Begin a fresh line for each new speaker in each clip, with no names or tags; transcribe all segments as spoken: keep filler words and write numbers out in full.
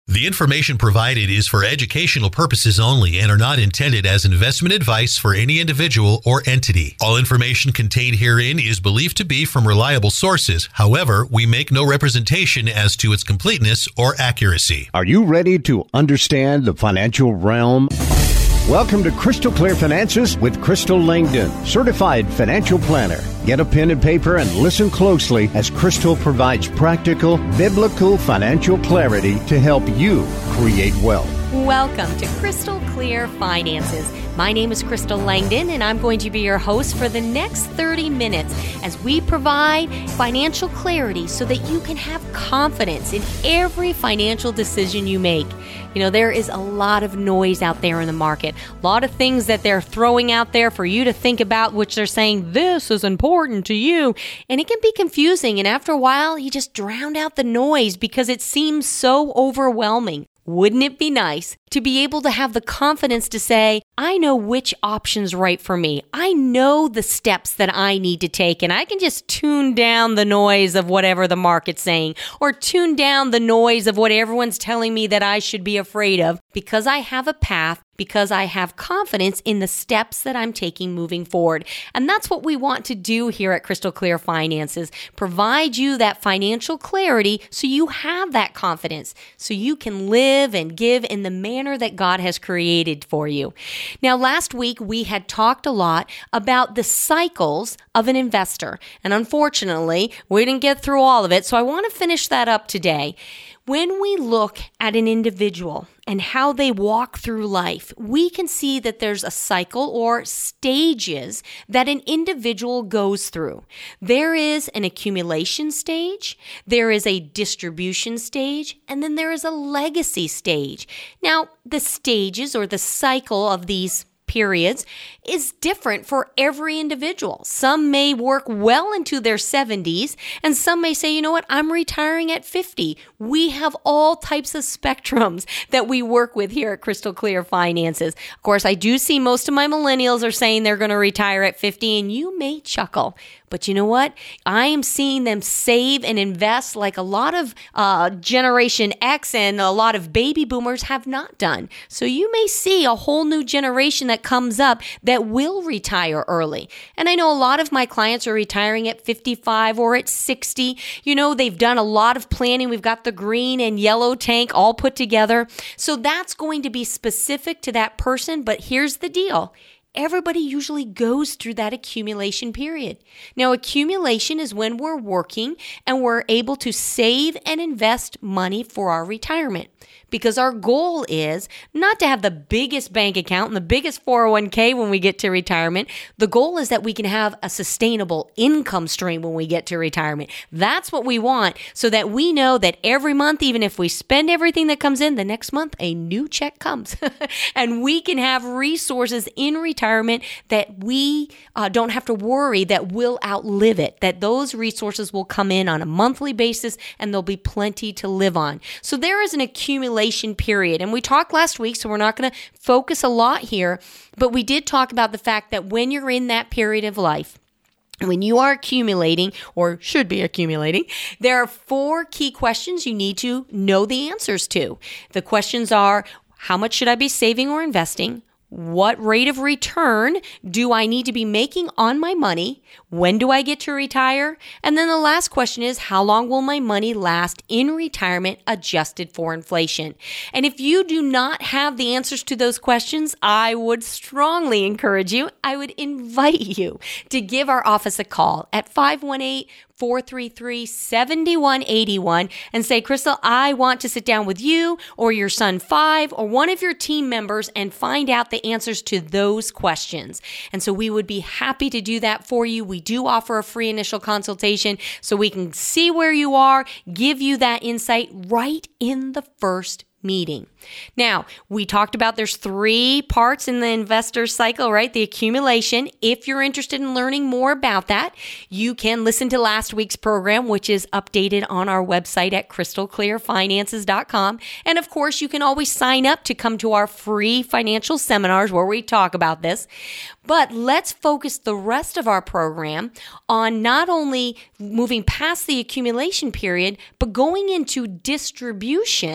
The information provided is for educational purposes only and are not intended as investment advice for any individual or entity. All information contained herein is believed to be from reliable sources. However, we make no representation as to its completeness or accuracy.
Are you ready to understand the financial realm? Welcome to Crystal Clear Finances with Crystal Langdon, certified financial planner. Get a pen and paper and listen closely as Crystal provides practical, biblical financial clarity to help you create wealth.
Welcome to Crystal Clear Finances. My name is Crystal Langdon, and I'm going to be your host for the next thirty minutes as we provide financial clarity so that you can have confidence in every financial decision you make. You know, there is a lot of noise out there in the market, a lot of things that they're throwing out there for you to think about, which they're saying, this is important to you. And it can be confusing. And after a while, you just drown out the noise because it seems so overwhelming. Wouldn't it be nice to be able to have the confidence to say, I know which option's right for me. I know the steps that I need to take, and I can just tune down the noise of whatever the market's saying, or tune down the noise of what everyone's telling me that I should be afraid of, because I have a path, because I have confidence in the steps that I'm taking moving forward. And that's what we want to do here at Crystal Clear Finances, provide you that financial clarity so you have that confidence, so you can live and give in the manner that God has created for you. Now, last week we had talked a lot about the cycles of an investor. And unfortunately, we didn't get through all of it, so I want to finish that up today. When we look at an individual and how they walk through life, we can see that there's a cycle or stages that an individual goes through. There is an accumulation stage, there is a distribution stage, and then there is a legacy stage. Now, the stages or the cycle of these periods is different for every individual. Some may work well into their seventies, and some may say, you know what, I'm retiring at fifty. We have all types of spectrums that we work with here at Crystal Clear Finances. Of course, I do see most of my millennials are saying they're going to retire at fifty, and you may chuckle. But you know what? I am seeing them save and invest like a lot of uh, Generation X and a lot of baby boomers have not done. So you may see a whole new generation that comes up that will retire early. And I know a lot of my clients are retiring at fifty-five or at sixty. You know, they've done a lot of planning. We've got the green and yellow tank all put together. So that's going to be specific to that person. But here's the deal. Everybody usually goes through that accumulation period. Now, accumulation is when we're working and we're able to save and invest money for our retirement, because our goal is not to have the biggest bank account and the biggest four oh one k when we get to retirement. The goal is that we can have a sustainable income stream when we get to retirement. That's what we want, so that we know that every month, even if we spend everything that comes in, the next month a new check comes and we can have resources in retirement that we uh, don't have to worry that we'll outlive it, that those resources will come in on a monthly basis and there'll be plenty to live on. So there is an accumulation period. And we talked last week, so we're not going to focus a lot here, but we did talk about the fact that when you're in that period of life, when you are accumulating, or should be accumulating, there are four key questions you need to know the answers to. The questions are, how much should I be saving or investing? What rate of return do I need to be making on my money? When do I get to retire? And then the last question is, how long will my money last in retirement adjusted for inflation? And if you do not have the answers to those questions, I would strongly encourage you, I would invite you to give our office a call at five one eight, four three three, seven one eight one and say, Crystal, I want to sit down with you or your son five or one of your team members and find out the answers to those questions. And so we would be happy to do that for you. We do offer a free initial consultation so we can see where you are, give you that insight right in the first meeting. Now, we talked about there's three parts in the investor cycle, right? The accumulation. If you're interested in learning more about that, you can listen to last week's program, which is updated on our website at crystal clear finances dot com. And of course, you can always sign up to come to our free financial seminars where we talk about this. But let's focus the rest of our program on not only moving past the accumulation period, but going into distribution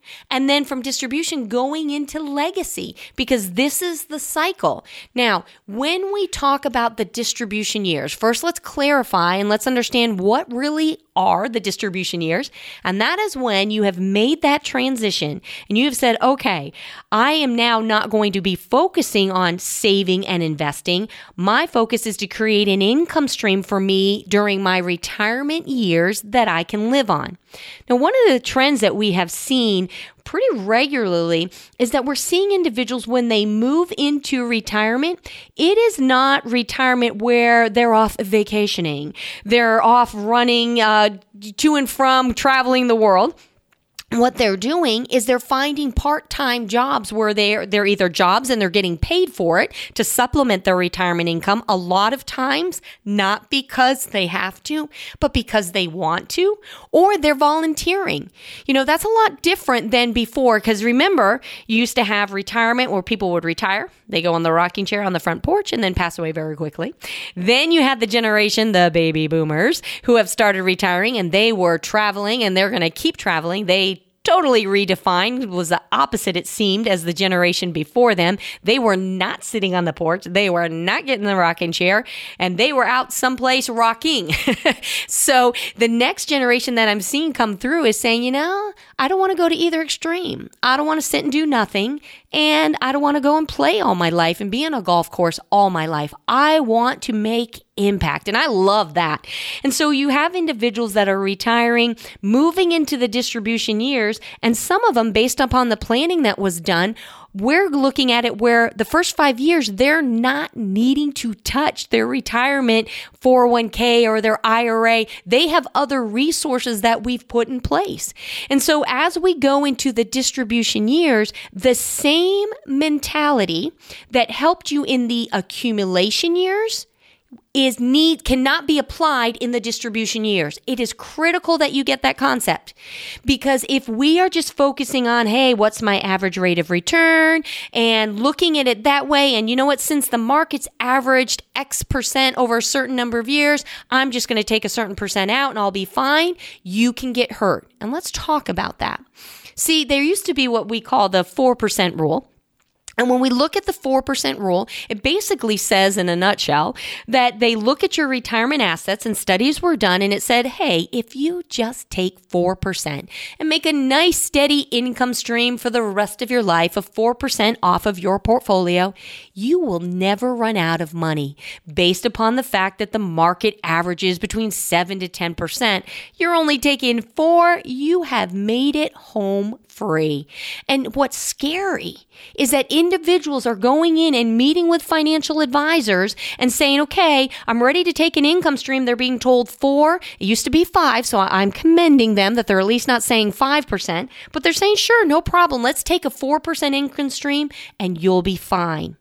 and then from distribution going into legacy, because this is the cycle. Now, when we talk about the distribution years, first let's clarify and let's understand what really are the distribution years. And that is when you have made that transition and you have said, okay, I am now not going to be focusing on saving and investing. My focus is to create an income stream for me during my retirement years that I can live on. Now, one of the trends that we have seen pretty regularly is that we're seeing individuals when they move into retirement, it is not retirement where they're off vacationing, they're off running uh, to and from traveling the world. What they're doing is they're finding part-time jobs where they're, they're either jobs and they're getting paid for it to supplement their retirement income. A lot of times, not because they have to, but because they want to, or they're volunteering. You know, that's a lot different than before, because remember, you used to have retirement where people would retire. They go on the rocking chair on the front porch and then pass away very quickly. Then you had the generation, the baby boomers, who have started retiring and they were traveling and they're going to keep traveling. They totally redefined. It was the opposite, it seemed, as the generation before them. They were not sitting on the porch. They were not getting the rocking chair, and they were out someplace rocking. So the next generation that I'm seeing come through is saying, you know, I don't want to go to either extreme. I don't want to sit and do nothing, and I don't want to go and play all my life and be on a golf course all my life. I want to make impact. And I love that. And so you have individuals that are retiring, moving into the distribution years, and some of them, based upon the planning that was done, we're looking at it where the first five years, they're not needing to touch their retirement four oh one k or their I R A. They have other resources that we've put in place. And so as we go into the distribution years, the same mentality that helped you in the accumulation years is need cannot be applied in the distribution years. It is critical that you get that concept, because if we are just focusing on, hey, what's my average rate of return, and looking at it that way, and you know what, since the market's averaged X percent over a certain number of years, I'm just going to take a certain percent out and I'll be fine, you can get hurt. And let's talk about that. See, there used to be what we call the four percent rule. And when we look at the four percent rule, it basically says in a nutshell that they look at your retirement assets, and studies were done, and it said, hey, if you just take four percent and make a nice steady income stream for the rest of your life of four percent off of your portfolio, you will never run out of money. Based upon the fact that the market averages between seven to ten percent, you're only taking four, you have made it home free. And what's scary is that individuals are going in and meeting with financial advisors and saying, okay, I'm ready to take an income stream. They're being told four. It used to be five. So I'm commending them that they're at least not saying five percent, but they're saying, sure, no problem. Let's take a four percent income stream and you'll be fine.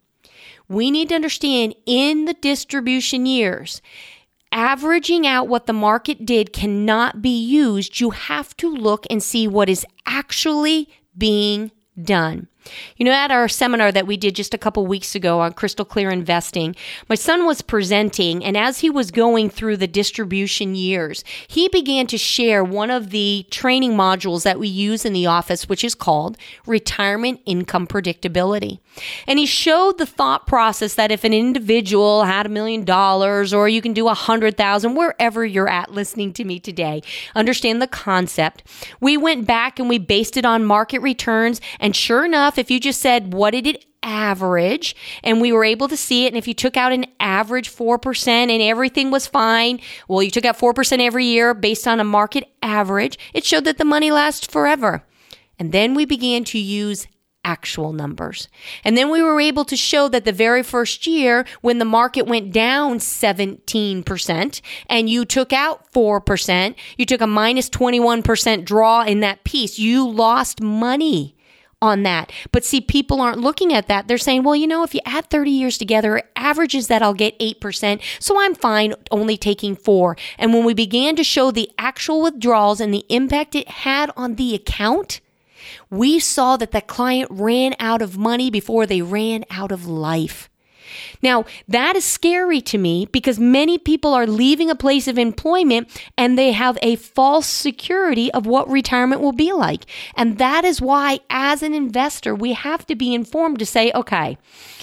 We need to understand in the distribution years, averaging out what the market did cannot be used. You have to look and see what is actually being done. You know, at our seminar that we did just a couple weeks ago on Crystal Clear Investing, my son was presenting, and as he was going through the distribution years, he began to share one of the training modules that we use in the office, which is called Retirement Income Predictability. And he showed the thought process that if an individual had a million dollars, or you can do a hundred thousand, wherever you're at listening to me today, understand the concept. We went back and we based it on market returns, and sure enough, if you just said, what did it average? And we were able to see it. And if you took out an average four percent and everything was fine, well, you took out four percent every year based on a market average, it showed that the money lasts forever. And then we began to use actual numbers. And then we were able to show that the very first year when the market went down seventeen percent and you took out four percent, you took a minus twenty-one percent draw in that piece. You lost money on that. But see, people aren't looking at that. They're saying, well, you know, if you add thirty years together, it averages that I'll get eight percent. So I'm fine only taking four. And when we began to show the actual withdrawals and the impact it had on the account, we saw that the client ran out of money before they ran out of life. Now, that is scary to me because many people are leaving a place of employment and they have a false security of what retirement will be like. And that is why, as an investor, we have to be informed to say, okay,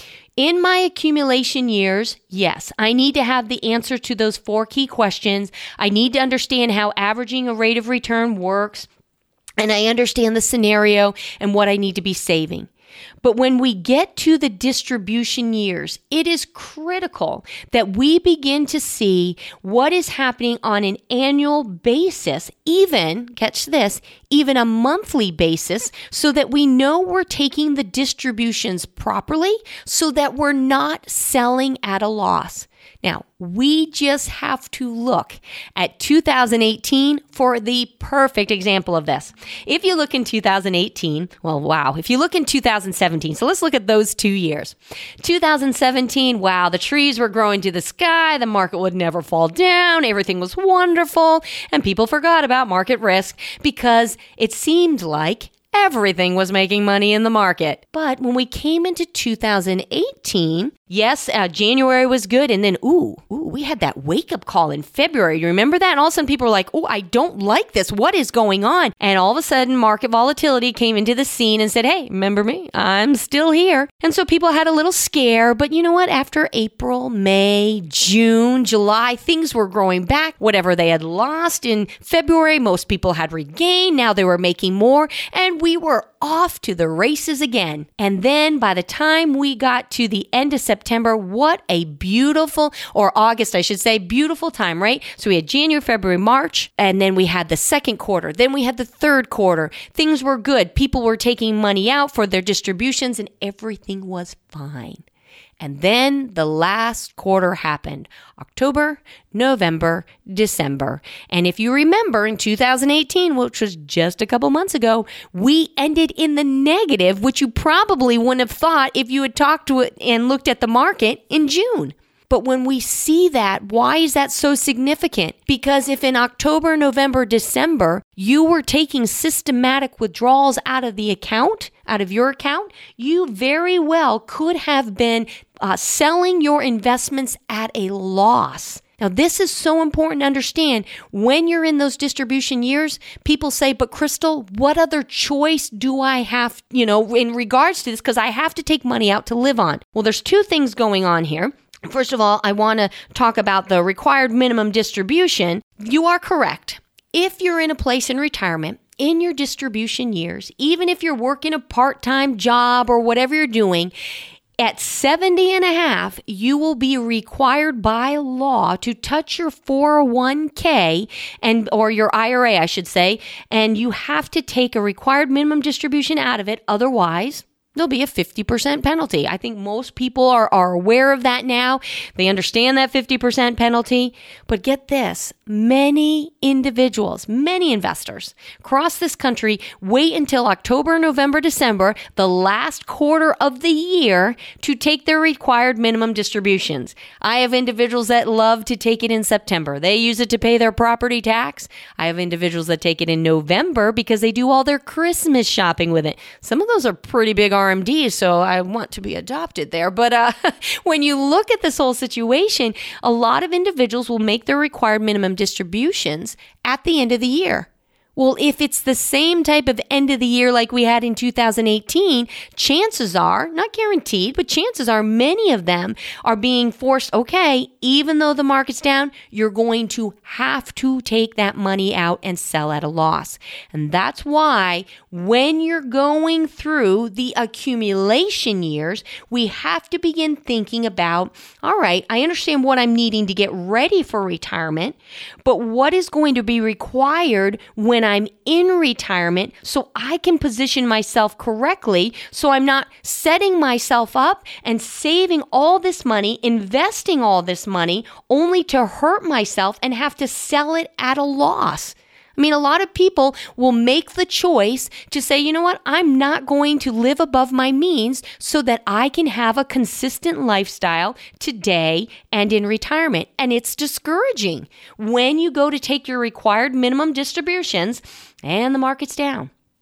in my accumulation years, yes, I need to have the answer to those four key questions. I need to understand how averaging a rate of return works, and I understand the scenario and what I need to be saving. But when we get to the distribution years, it is critical that we begin to see what is happening on an annual basis, even, catch this, even a monthly basis, so that we know we're taking the distributions properly so that we're not selling at a loss. Now, we just have to look at two thousand eighteen for the perfect example of this. If you look in two thousand eighteen, well, wow. If you look in two thousand seventeen, so let's look at those two years. two thousand seventeen, wow, the trees were growing to the sky. The market would never fall down. Everything was wonderful. And people forgot about market risk because it seemed like everything was making money in the market. But when we came into two thousand eighteen, yes, uh, January was good. And then, ooh, ooh, we had that wake-up call in February. You remember that? And all of a sudden people were like, oh, I don't like this. What is going on? And all of a sudden, market volatility came into the scene and said, hey, remember me? I'm still here. And so people had a little scare. But you know what? After April, May, June, July, things were growing back. Whatever they had lost in February, most people had regained. Now they were making more. And we were off to the races again. And then by the time we got to the end of September, what a beautiful, or August, I should say, beautiful time, right? So we had January, February, March, and then we had the second quarter. Then we had the third quarter. Things were good. People were taking money out for their distributions and everything was fine. And then the last quarter happened, October, November, December. And if you remember in two thousand eighteen, which was just a couple months ago, we ended in the negative, which you probably wouldn't have thought if you had talked to it and looked at the market in June. But when we see that, why is that so significant? Because if in October, November, December, you were taking systematic withdrawals out of the account, out of your account, you very well could have been uh, selling your investments at a loss. Now, this is so important to understand. When you're in those distribution years, people say, but Crystal, what other choice do I have, you know, in regards to this? Because I have to take money out to live on. Well, there's two things going on here. First of all, I want to talk about the required minimum distribution. You are correct. If you're in a place in retirement, in your distribution years, even if you're working a part-time job or whatever you're doing, at seventy and a half, you will be required by law to touch your four oh one k and or your I R A, I should say, and you have to take a required minimum distribution out of it. Otherwise, there'll be a fifty percent penalty. I think most people are, are aware of that now. They understand that fifty percent penalty. But get this, many individuals, many investors across this country wait until October, November, December, the last quarter of the year, to take their required minimum distributions. I have individuals that love to take it in September. They use it to pay their property tax. I have individuals that take it in November because they do all their Christmas shopping with it. Some of those are pretty big R M Ds, so I want to be adopted there. But uh, when you look at this whole situation, a lot of individuals will make their required minimum distributions at the end of the year. Well, if it's the same type of end of the year like we had in two thousand eighteen, chances are, not guaranteed, but chances are many of them are being forced, okay, even though the market's down, you're going to have to take that money out and sell at a loss. And that's why when you're going through the accumulation years, we have to begin thinking about, all right, I understand what I'm needing to get ready for retirement, but what is going to be required when I'm in retirement so I can position myself correctly so I'm not setting myself up and saving all this money, investing all this money only to hurt myself and have to sell it at a loss. I mean, a lot of people will make the choice to say, you know what, I'm not going to live above my means so that I can have a consistent lifestyle today and in retirement. And it's discouraging when you go to take your required minimum distributions and the market's down.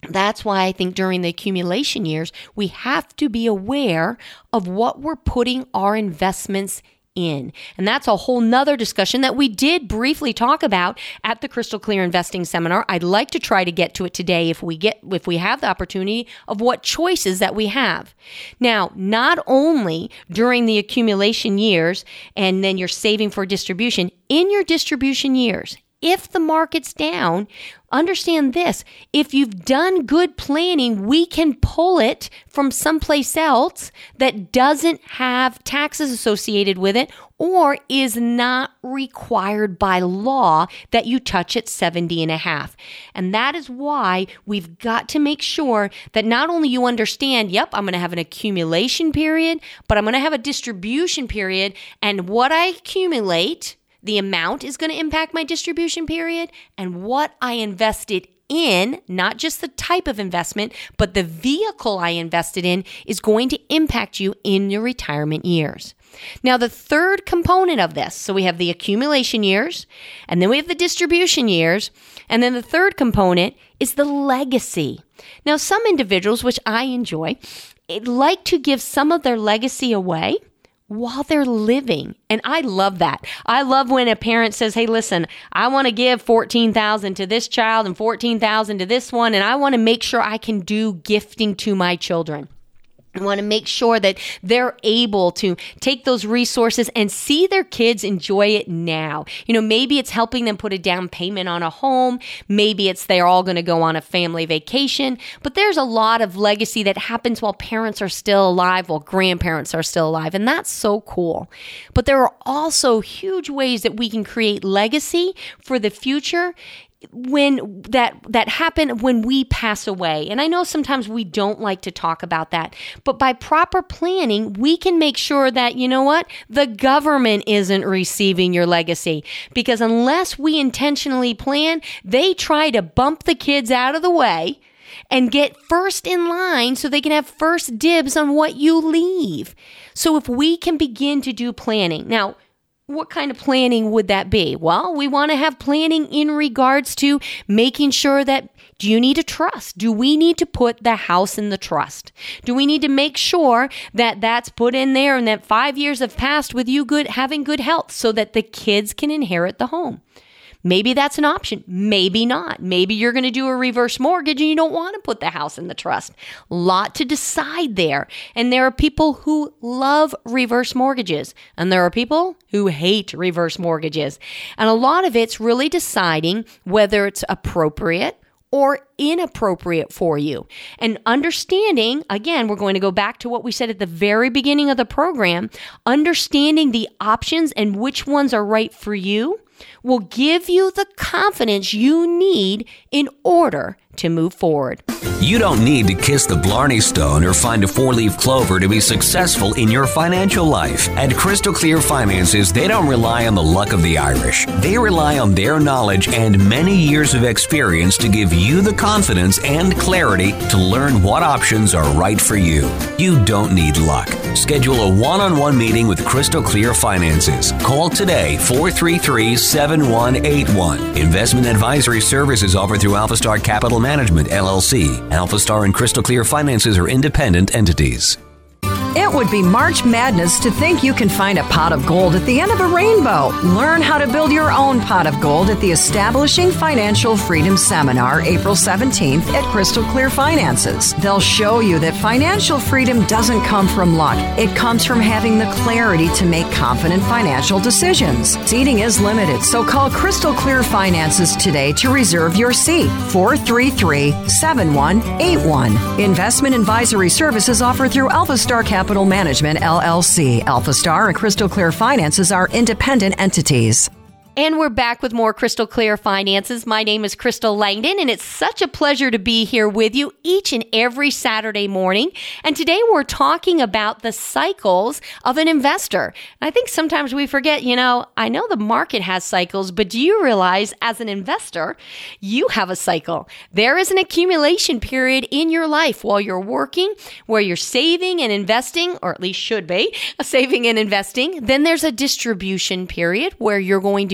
That's why I think during the accumulation years, we have to be aware of what we're putting our investments in. And that's a whole nother discussion that we did briefly talk about at the Crystal Clear Investing Seminar. I'd like to try to get to it today if we get, if we have the opportunity of what choices that we have. Now, not only during the accumulation years and then you're saving for distribution, in your distribution years, if the market's down, understand this, if you've done good planning, we can pull it from someplace else that doesn't have taxes associated with it or is not required by law that you touch at seventy and a half. And that is why we've got to make sure that not only you understand, yep, I'm going to have an accumulation period, but I'm going to have a distribution period, and what I accumulate, the amount is going to impact my distribution period, and what I invested in, not just the type of investment, but the vehicle I invested in is going to impact you in your retirement years. Now, the third component of this, so we have the accumulation years, and then we have the distribution years, and then the third component is the legacy. Now, some individuals, which I enjoy, like to give some of their legacy away while they're living. And I love that. I love when a parent says, hey, listen, I want to give fourteen thousand dollars to this child and fourteen thousand dollars to this one, and I want to make sure I can do gifting to my children. I want to make sure that they're able to take those resources and see their kids enjoy it now. You know, maybe it's helping them put a down payment on a home. Maybe it's they're all going to go on a family vacation. But there's a lot of legacy that happens while parents are still alive, while grandparents are still alive. And that's so cool. But there are also huge ways that we can create legacy for the future when that that happen when we pass away. And I know sometimes we don't like to talk about that, but by proper planning, we can make sure that, you know what, the government isn't receiving your legacy, because unless we intentionally plan, they try to bump the kids out of the way and get first in line so they can have first dibs on what you leave. So if we can begin to do planning. Now, what kind of planning would that be? Well, we want to have planning in regards to making sure that, do you need a trust? Do we need to put the house in the trust? Do we need to make sure that that's put in there and that five years have passed with you good, having good health so that the kids can inherit the home? Maybe that's an option. Maybe not. Maybe you're going to do a reverse mortgage and you don't want to put the house in the trust. Lot to decide there. And there are people who love reverse mortgages, and there are people who hate reverse mortgages. And a lot of it's really deciding whether it's appropriate or inappropriate for you. And understanding, again, we're going to go back to what we said at the very beginning of the program, understanding the options and which ones are right for you will give you the confidence you need in order to move forward.
You don't need to kiss the Blarney Stone or find a four-leaf clover to be successful in your financial life. At Crystal Clear Finances, they don't rely on the luck of the Irish. They rely on their knowledge and many years of experience to give you the confidence and clarity to learn what options are right for you. You don't need luck. Schedule a one-on-one meeting with Crystal Clear Finances. Call today, four three three, seven one eight one. Investment advisory services offered through AlphaStar Capital Management, L L C. AlphaStar and Crystal Clear Finances are independent entities.
It would be March Madness to think you can find a pot of gold at the end of a rainbow. Learn how to build your own pot of gold at the Establishing Financial Freedom Seminar, April seventeenth at Crystal Clear Finances. They'll show you that financial freedom doesn't come from luck. It comes from having the clarity to make confident financial decisions. Seating is limited, so call Crystal Clear Finances today to reserve your seat. four three three, seven one eight one. Investment advisory services offered through AlphaStar Capital Management, L L C. AlphaStar and Crystal Clear Finances are independent entities.
And we're back with more Crystal Clear Finances. My name is Crystal Langdon, and it's such a pleasure to be here with you each and every Saturday morning. And today we're talking about the cycles of an investor. And I think sometimes we forget, you know, I know the market has cycles, but do you realize as an investor, you have a cycle? There is an accumulation period in your life while you're working, where you're saving and investing, or at least should be, saving and investing. Then there's a distribution period where you're going to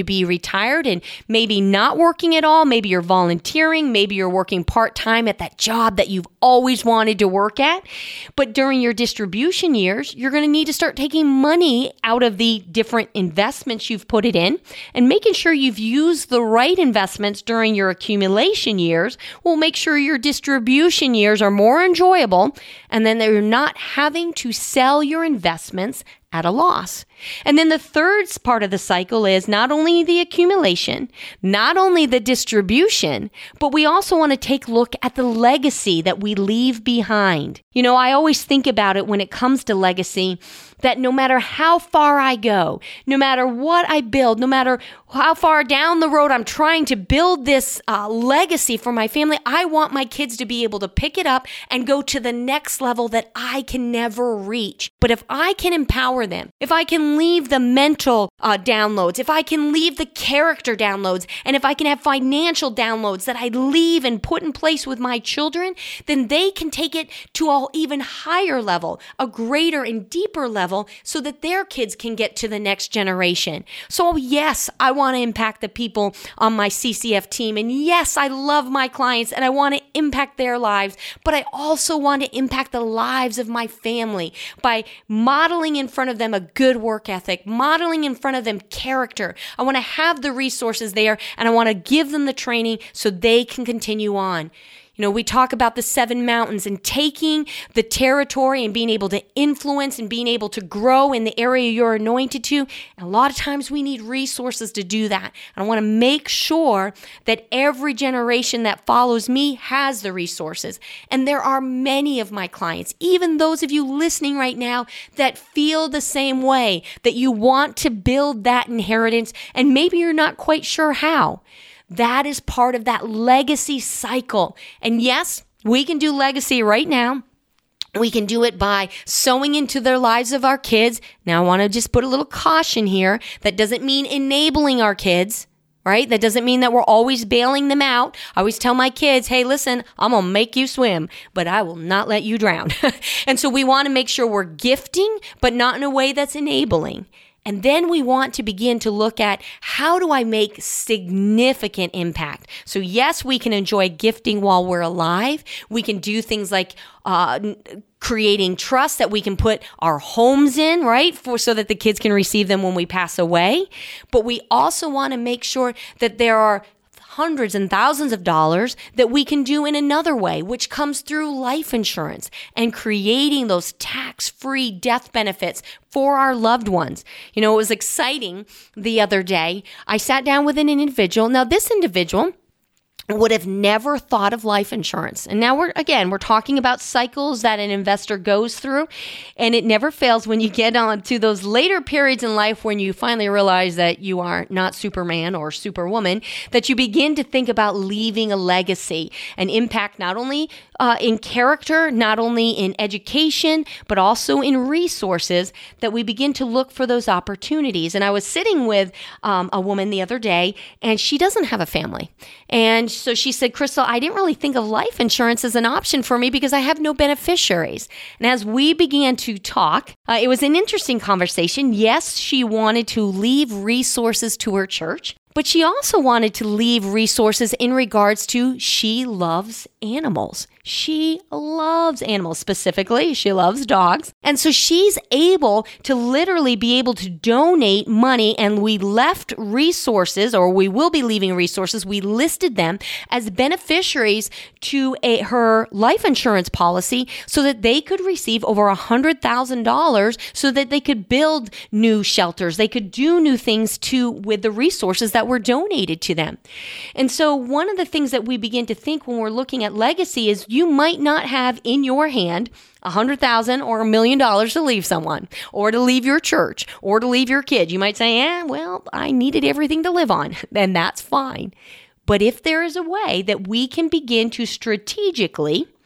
be retired and maybe not working at all. Maybe you're volunteering. Maybe you're working part-time at that job that you've always wanted to work at. But during your distribution years, you're going to need to start taking money out of the different investments you've put it in and making sure you've used the right investments during your accumulation years will make sure your distribution years are more enjoyable, and then they're not having to sell your investments at a loss. And then the third part of the cycle is not only the accumulation, not only the distribution, but we also want to take a look at the legacy that we leave behind. You know, I always think about it when it comes to legacy, that no matter how far I go, no matter what I build, no matter how far down the road I'm trying to build this uh, legacy for my family, I want my kids to be able to pick it up and go to the next level that I can never reach. But if I can empower them, if I can leave the mental uh, downloads, if I can leave the character downloads, and if I can have financial downloads that I leave and put in place with my children, then they can take it to an even higher level, a greater and deeper level, so that their kids can get to the next generation. So yes, I want to impact the people on my C C F team. And yes, I love my clients and I want to impact their lives, but I also want to impact the lives of my family by modeling in front of them a good work ethic, modeling in front of them character. I want to have the resources there and I want to give them the training so they can continue on. You know, we talk about the seven mountains and taking the territory and being able to influence and being able to grow in the area you're anointed to. And a lot of times we need resources to do that. And I want to make sure that every generation that follows me has the resources. And there are many of my clients, even those of you listening right now, that feel the same way, that you want to build that inheritance and maybe you're not quite sure how. That is part of that legacy cycle. And yes, we can do legacy right now. We can do it by sowing into their lives of our kids. Now, I want to just put a little caution here. That doesn't mean enabling our kids, right? That doesn't mean that we're always bailing them out. I always tell my kids, hey, listen, I'm going to make you swim, but I will not let you drown. And so we want to make sure we're gifting, but not in a way that's enabling. And then we want to begin to look at how do I make significant impact? So yes, we can enjoy gifting while we're alive. We can do things like uh, creating trust that we can put our homes in, right? For so that the kids can receive them when we pass away. But we also want to make sure that there are hundreds and thousands of dollars that we can do in another way, which comes through life insurance and creating those tax-free death benefits for our loved ones. You know, it was exciting the other day. I sat down with an individual. Now, this individual would have never thought of life insurance. And now we're, again, we're talking about cycles that an investor goes through, and it never fails when you get on to those later periods in life when you finally realize that you are not Superman or Superwoman, that you begin to think about leaving a legacy, an impact not only uh, in character, not only in education, but also in resources, that we begin to look for those opportunities. And I was sitting with um, a woman the other day, and she doesn't have a family. And so she said, Crystal, I didn't really think of life insurance as an option for me because I have no beneficiaries. And as we began to talk, uh, it was an interesting conversation. Yes, she wanted to leave resources to her church, but she also wanted to leave resources in regards to she loves animals. She loves animals. Specifically, she loves dogs. And so she's able to literally be able to donate money, and we left resources, or we will be leaving resources. We listed them as beneficiaries to a, her life insurance policy so that they could receive over one hundred thousand dollars so that they could build new shelters. They could do new things too with the resources that were donated to them. And so one of the things that we begin to think when we're looking at legacy is you might not have in your hand a hundred thousand or a million dollars to leave someone, or to leave your church, or to leave your kid. You might say, eh, well, I needed everything to live on. And that's fine. But if there is a way that we can begin to strategically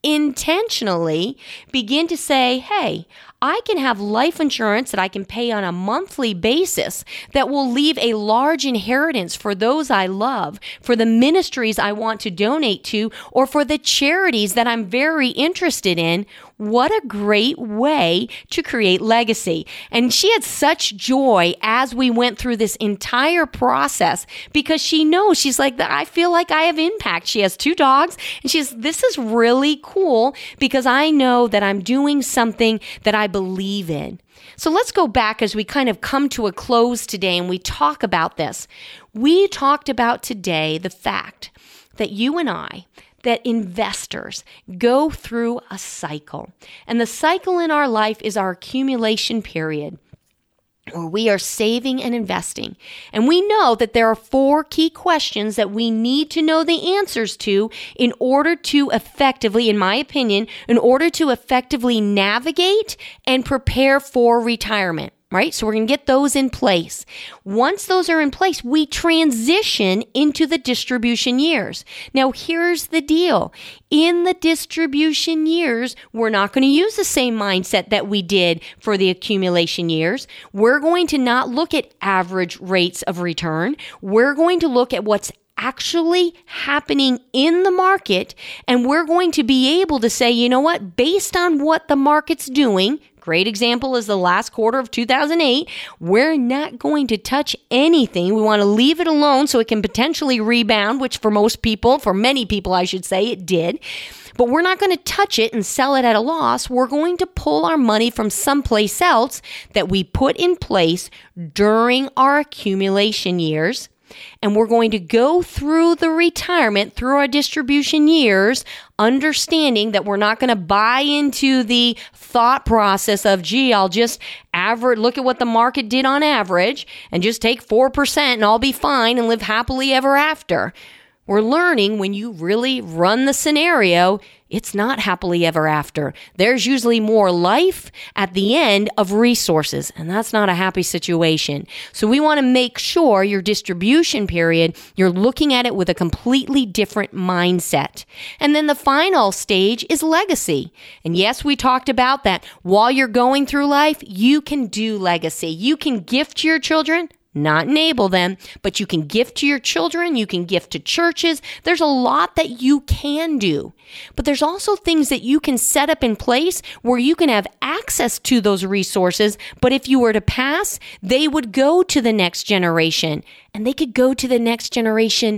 intentionally begin to say, hey, I can have life insurance that I can pay on a monthly basis that will leave a large inheritance for those I love, for the ministries I want to donate to, or for the charities that I'm very interested in. What a great way to create legacy. And she had such joy as we went through this entire process because she knows, she's like, I feel like I have impact. She has two dogs and she's, this is really cool because I know that I'm doing something that I believe in. So let's go back as we kind of come to a close today and we talk about this. We talked about today the fact that you and I, that investors go through a cycle. And the cycle in our life is our accumulation period, where we are saving and investing. And we know that there are four key questions that we need to know the answers to in order to effectively, in my opinion, in order to effectively navigate and prepare for retirement. Right? So we're going to get those in place. Once those are in place, we transition into the distribution years. Now, here's the deal. In the distribution years, we're not going to use the same mindset that we did for the accumulation years. We're going to not look at average rates of return. We're going to look at what's actually happening in the market, and we're going to be able to say, you know what, based on what the market's doing, great example is the last quarter of two thousand eight, we're not going to touch anything. We want to leave it alone so it can potentially rebound, which for most people, for many people, I should say, it did. But we're not going to touch it and sell it at a loss. We're going to pull our money from someplace else that we put in place during our accumulation years. And we're going to go through the retirement, through our distribution years, understanding that we're not going to buy into the thought process of, gee, I'll just average, look at what the market did on average and just take four percent and I'll be fine and live happily ever after. We're learning when you really run the scenario, it's not happily ever after. There's usually more life at the end of resources, and that's not a happy situation. So we want to make sure your distribution period, you're looking at it with a completely different mindset. And then the final stage is legacy. And yes, we talked about that. While you're going through life, you can do legacy. You can gift to your children. Not enable them, but you can gift to your children, you can gift to churches. There's a lot that you can do. But there's also things that you can set up in place where you can have access to those resources, but if you were to pass, they would go to the next generation, and they could go to the next generation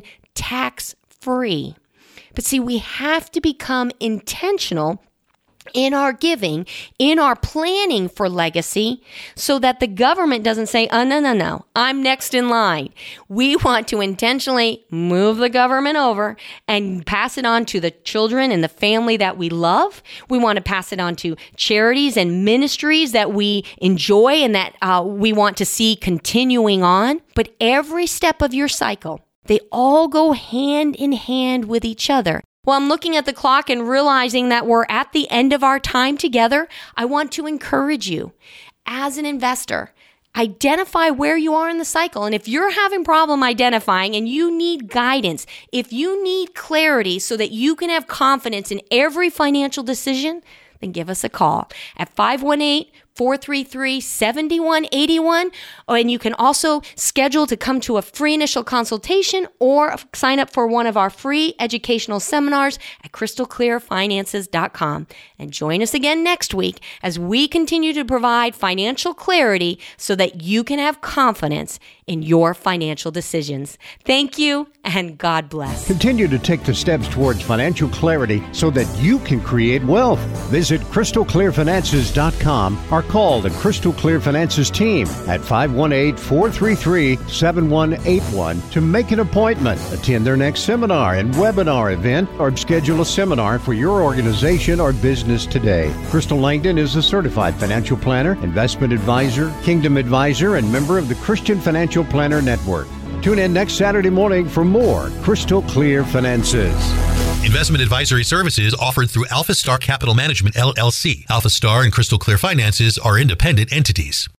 tax-free. But see, we have to become intentional in our giving, in our planning for legacy, so that the government doesn't say, oh, no, no, no, I'm next in line. We want to intentionally move the government over and pass it on to the children and the family that we love. We want to pass it on to charities and ministries that we enjoy and that uh, we want to see continuing on. But every step of your cycle, they all go hand in hand with each other. Well, I'm looking at the clock and realizing that we're at the end of our time together. I want to encourage you as an investor, identify where you are in the cycle. And if you're having problem identifying and you need guidance, if you need clarity so that you can have confidence in every financial decision, then give us a call at five one eight, four three three, seven one eight one. Oh, and you can also schedule to come to a free initial consultation or sign up for one of our free educational seminars at crystal clear finances dot com. And join us again next week as we continue to provide financial clarity so that you can have confidence in your financial decisions. Thank you, and God bless.
Continue to take the steps towards financial clarity so that you can create wealth. Visit crystal clear finances dot com or call the Crystal Clear Finances team at five one eight, four three three, seven one eight one to make an appointment, attend their next seminar and webinar event, or schedule a seminar for your organization or business today. Crystal Langdon is a certified financial planner, investment advisor, Kingdom advisor, and member of the Christian Financial Planner Network. Tune in next Saturday morning for more Crystal Clear Finances.
Investment advisory services offered through Alpha Star Capital Management, L L C. Alpha Star and Crystal Clear Finances are independent entities.